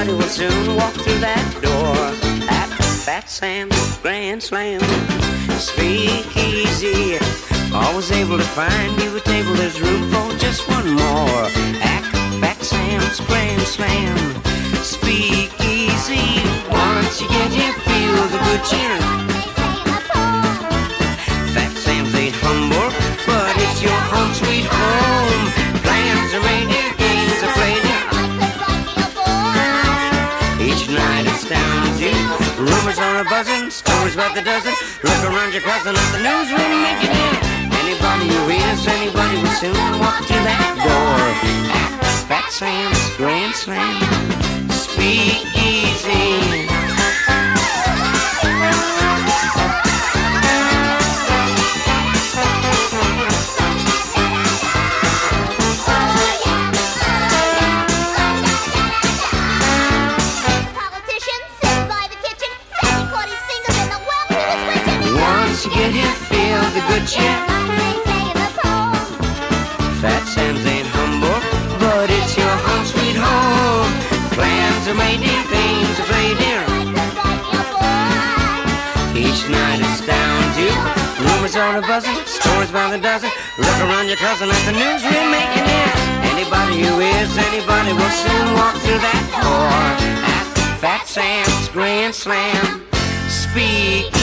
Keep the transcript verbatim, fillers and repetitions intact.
anybody will soon walk through that door at Fat Sam's Grand Slam. Speakeasy, always able to find you a table. There's room for just one more at Fat Sam's Grand Slam. Speakeasy, once you get here, feel the good cheer. Fat Sam's ain't humble, but it's your home sweet home. Plans are made here, games are played here. Each night astounds you. Rumors are a buzzing, stories about the dozen. Look around you, crossing out the news, we'll make it in. Anybody who is, anybody will soon walk through that door at Fat Sam's Grand Slam. Speakeasy. Once you get here, feel the good cheer. Fat Sam's ain't humble, but it's your home sweet home. Plans are made here, things are played here. Each night astounds you. Rumors are a buzzing, stories by the dozen. Look around your cousin at the news we're making here. Anybody who is, anybody will soon walk through that door at Fat Sam's Grand Slam. Speak.